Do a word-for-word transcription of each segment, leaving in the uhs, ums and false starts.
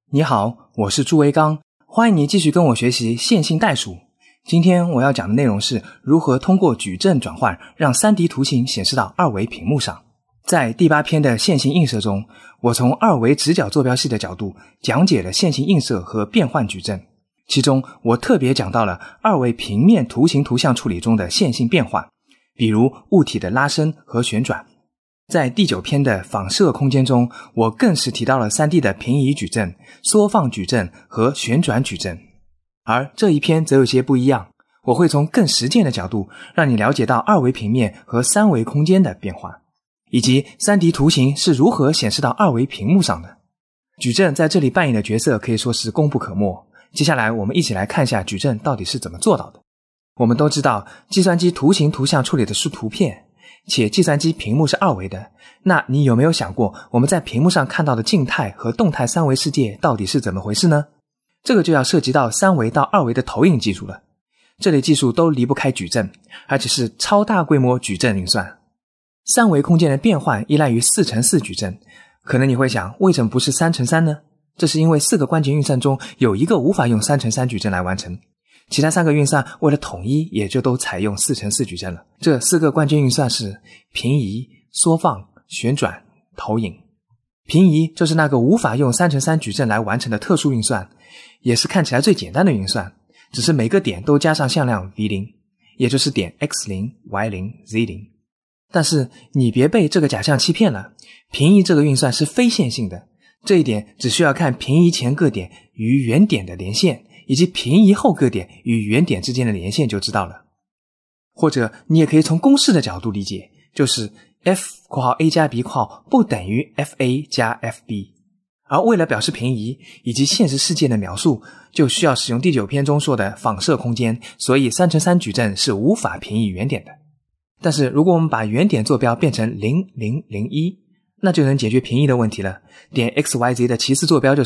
你好，我是朱维刚，欢迎你继续跟我学习线性代数。今天我要讲的内容是如何通过矩阵转换让 三 D 图形显示到二维屏幕上。在第八篇的线性映射中，我从二维直角坐标系的角度讲解了线性映射和变换矩阵，其中我特别讲到了二维平面图形图像处理中的线性变换，比如物体的拉伸和旋转。在第九篇的仿射空间中，我更是提到了 三 D 的平移矩阵、缩放矩阵和旋转矩阵。而这一篇则有些不一样，我会从更实践的角度让你了解到二维平面和三维空间的变化，以及 三 D 图形是如何显示到二维屏幕上的。矩阵在这里扮演的角色可以说是功不可没。接下来我们一起来看一下矩阵到底是怎么做到的。我们都知道计算机图形图像处理的是图片，且计算机屏幕是二维的，那你有没有想过我们在屏幕上看到的静态和动态三维世界到底是怎么回事呢？这个就要涉及到三维到二维的投影技术了。这类技术都离不开矩阵，而且是超大规模矩阵运算。三维空间的变换依赖于四乘四矩阵，可能你会想，为什么不是三乘三呢？这是因为四个关节运算中有一个无法用三乘三矩阵来完成，其他三个运算为了统一也就都采用四乘四矩阵了。这四个关键运算是平移、缩放、旋转、投影。平移就是那个无法用三乘三矩阵来完成的特殊运算，也是看起来最简单的运算，只是每个点都加上向量 V 零， 也就是点 X 零、Y 零、Z 零。但是你别被这个假象欺骗了，平移这个运算是非线性的，这一点只需要看平移前个点与原点的连线，以及平移后个点与原点之间的连线就知道了。或者你也可以从公式的角度理解，就是 f括号 a 加 b 括号不等于 fa 加 fb。 而为了表示平移以及现实世界的描述，就需要使用第九篇中说的仿射空间，所以三乘三矩阵是无法平移原点的。但是如果我们把原点坐标变成零零零一，那就能解决平移的问题了。点 xyz 的其次坐标就是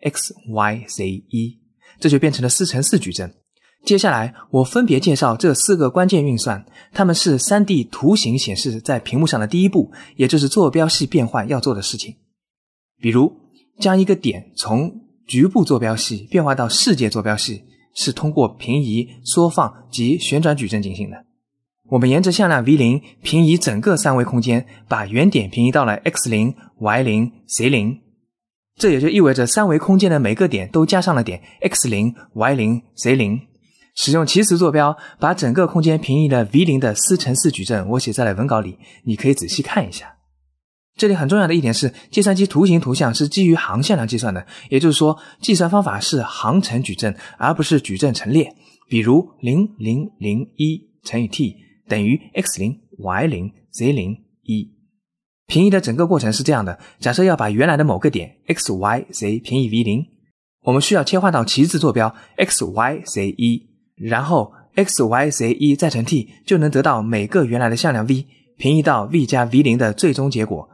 xyz 一， 这就变成了四乘四矩阵。接下来我分别介绍这四个关键运算，它们是 三 D 图形显示在屏幕上的第一步，也就是坐标系变换要做的事情。比如将一个点从局部坐标系变换到世界坐标系，是通过平移、缩放及旋转矩阵进行的。我们沿着向量 V 零 平移整个三维空间，把原点平移到了 X 零、Y 零、Z 零。这也就意味着三维空间的每个点都加上了点 X 零、Y 零、Z 零。使用其次坐标把整个空间平移了 V 零 的四乘四矩阵，我写在了文稿里，你可以仔细看一下。这里很重要的一点是，计算机图形图像是基于航向量计算的，也就是说计算方法是航乘矩阵，而不是矩阵陈列。比如零零零一乘以 t 等于 X 零、Y 零、Z 零、一。平移的整个过程是这样的，假设要把原来的某个点 X、Y、Z 平移 V 零， 我们需要切换到其次坐标 X、Y、Z 一， 然后 X、Y、Z 一 再乘 t 就能得到每个原来的向量 V 平移到 V 加 V 零 的最终结果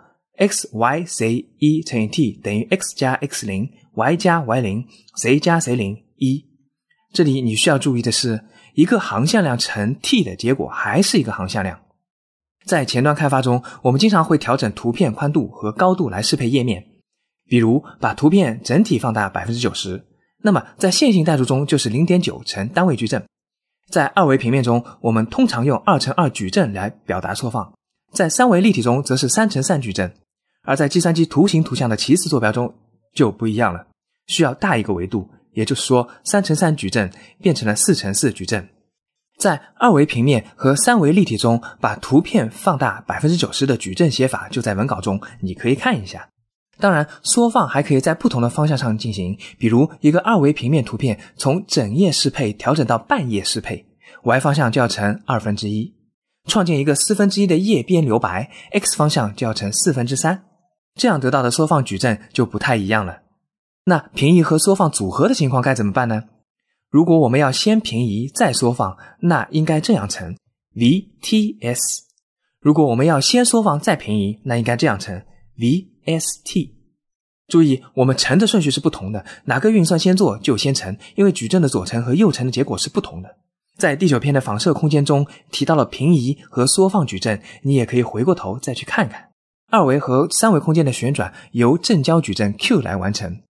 X、Y、Z 一 乘以 t 等于 X 加 X 零、Y 加 Y 零、Z 加 Z 零、一。这里你需要注意的是，一个航向量乘 t 的结果还是一个航向量。在前端开发中，我们经常会调整图片宽度和高度来适配页面，比如把图片整体放大 百分之九十， 那么在线性代数中就是 零点九 乘单位矩阵。在二维平面中，我们通常用二乘二矩阵来表达缩放，在三维立体中则是三乘三矩阵，而在计算机图形图像的其次坐标中就不一样了，需要大一个维度，也就是说三乘三矩阵变成了四乘四矩阵。在二维平面和三维立体中把图片放大 百分之九十 的矩阵写法就在文稿中，你可以看一下。当然缩放还可以在不同的方向上进行，比如一个二维平面图片从整页适配调整到半页适配， Y 方向就要乘二分之一，创建一个四分之一的页边留白， X 方向就要乘四分之三，这样得到的缩放矩阵就不太一样了。那平移和缩放组合的情况该怎么办呢？如果我们要先平移再缩放，那应该这样乘 V T S。 如果我们要先缩放再平移，那应该这样乘 V S T。 注意我们乘的顺序是不同的，哪个运算先做就先乘，因为矩阵的左乘和右乘的结果是不同的。在第九篇的仿射空间中提到了平移和缩放矩阵，你也可以回过头再去看看。二维和三维空间的旋转由正交矩阵 Q 来完成，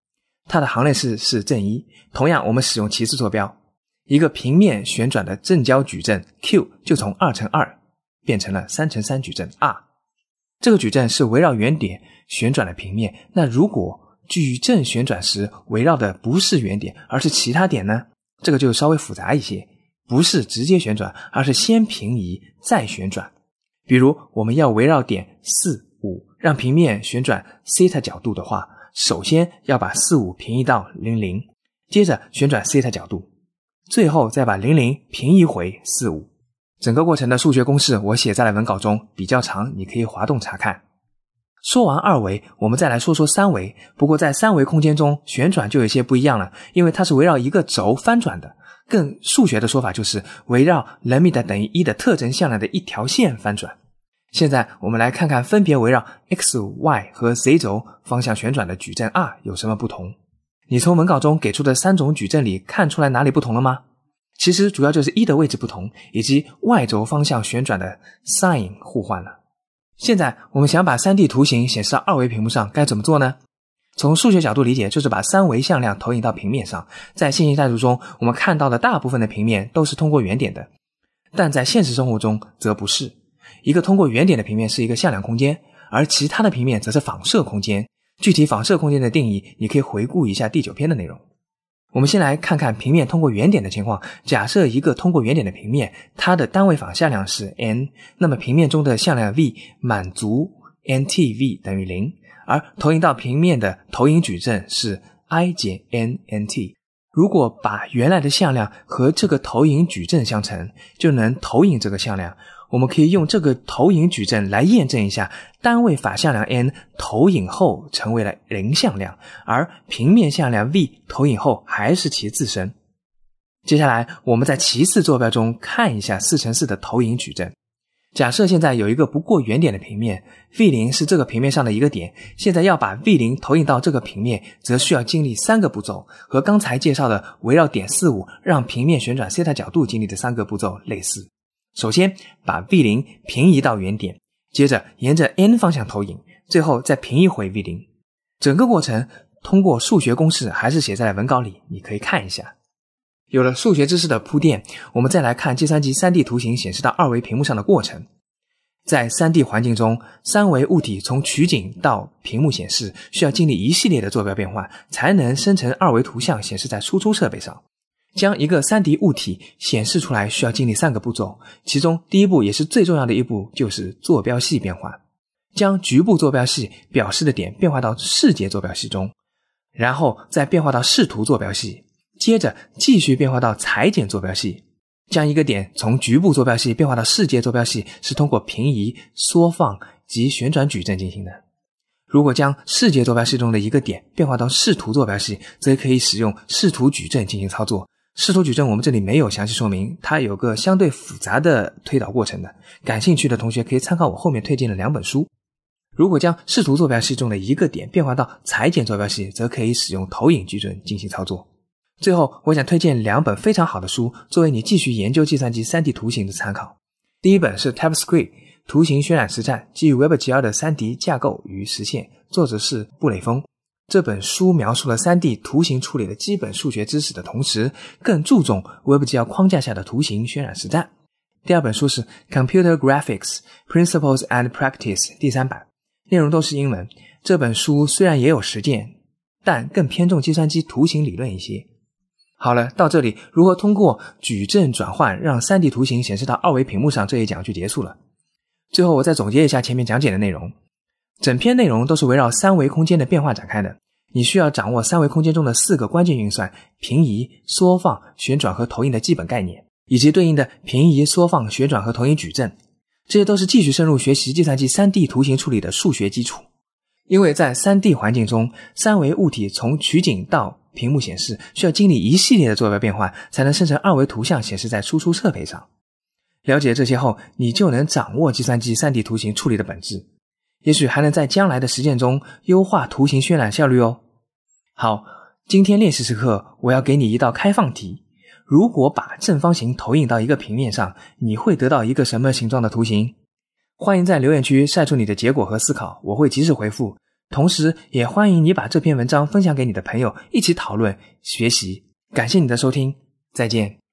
它的行列式是正一。同样我们使用其次坐标，一个平面旋转的正交矩阵 Q 就从二乘二变成了三乘三矩阵 R。 这个矩阵是围绕原点旋转的平面，那如果矩阵旋转时围绕的不是原点而是其他点呢？这个就稍微复杂一些，不是直接旋转，而是先平移再旋转。比如我们要围绕点四五让平面旋转西塔角度的话，首先要把四五平移到零零，接着旋转西塔角度，最后再把零零平移回四五。整个过程的数学公式我写在了文稿中，比较长，你可以滑动查看。说完二维，我们再来说说三维。不过在三维空间中，旋转就有些不一样了，因为它是围绕一个轴翻转的，更数学的说法就是围绕 lambda 等于一的特征向量的一条线翻转。现在我们来看看分别围绕 x、y 和 z 轴方向旋转的矩阵 R 有什么不同。你从文稿中给出的三种矩阵里看出来哪里不同了吗？其实主要就是一的位置不同，以及 y 轴方向旋转的 sign 互换了。现在我们想把 三 D 图形显示到二维屏幕上该怎么做呢？从数学角度理解，就是把三维向量投影到平面上。在线性代数中，我们看到的大部分的平面都是通过原点的，但在现实生活中则不是。一个通过原点的平面是一个向量空间，而其他的平面则是仿射空间。具体仿射空间的定义，你可以回顾一下第九篇的内容。我们先来看看平面通过原点的情况。假设一个通过原点的平面，它的单位仿向量是 n， 那么平面中的向量 v 满足 ntv 等于零，而投影到平面的投影矩阵是 i 减 n nt。如果把原来的向量和这个投影矩阵相乘，就能投影这个向量。我们可以用这个投影矩阵来验证一下单位法向量 n 投影后成为了零向量，而平面向量 v 投影后还是其自身。接下来我们在其次坐标中看一下四乘四的投影矩阵。假设现在有一个不过原点的平面， V 零 是这个平面上的一个点，现在要把 V 零 投影到这个平面，则需要经历三个步骤，和刚才介绍的围绕点四五让平面旋转西塔角度经历的三个步骤类似。首先把 V 零 平移到原点，接着沿着 n 方向投影，最后再平移回 V 零。整个过程通过数学公式还是写在文稿里，你可以看一下。有了数学知识的铺垫，我们再来看计算机 三 D 图形显示到二维屏幕上的过程。在 三 D 环境中，三维物体从取景到屏幕显示需要经历一系列的坐标变换，才能生成二维图像显示在输出设备上。将一个 三 D 物体显示出来需要经历三个步骤，其中第一步也是最重要的一步就是坐标系变换。将局部坐标系表示的点变化到视节坐标系中，然后再变化到视图坐标系，接着继续变化到裁剪坐标系。将一个点从局部坐标系变化到视节坐标系是通过平移、缩放及旋转矩阵进行的。如果将视节坐标系中的一个点变化到视图坐标系，则可以使用视图矩阵进行操作。视图矩阵我们这里没有详细说明，它有个相对复杂的推导过程的，感兴趣的同学可以参考我后面推荐的两本书。如果将视图坐标系中的一个点变化到裁剪坐标系，则可以使用投影矩阵进行操作。最后我想推荐两本非常好的书，作为你继续研究计算机 三 D 图形的参考。第一本是 TypeScript 图形渲染实战，基于 WebGL 的 三 D 架构与实现，作者是布雷峰。这本书描述了 三 D 图形处理的基本数学知识的同时，更注重 WebGL 框架下的图形渲染实战。第二本书是 Computer Graphics Principles and Practice 第三版，内容都是英文。这本书虽然也有实践，但更偏重计算机图形理论一些。好了，到这里如何通过矩阵转换让 三 D 图形显示到二维屏幕上这一讲就结束了。最后我再总结一下前面讲解的内容。整篇内容都是围绕三维空间的变化展开的，你需要掌握三维空间中的四个关键运算：平移、缩放、旋转和投影的基本概念，以及对应的平移、缩放、旋转和投影矩阵。这些都是继续深入学习计算机 三 D 图形处理的数学基础。因为在 三 D 环境中，三维物体从取景到屏幕显示需要经历一系列的坐标变换，才能生成二维图像显示在输出设备上。了解这些后，你就能掌握计算机 三 D 图形处理的本质，也许还能在将来的实践中优化图形渲染效率哦。好，今天练习时刻我要给你一道开放题，如果把正方形投影到一个平面上，你会得到一个什么形状的图形？欢迎在留言区晒出你的结果和思考，我会及时回复。 同时也欢迎你把这篇文章分享给你的朋友，一起讨论学习。感谢你的收听，再见。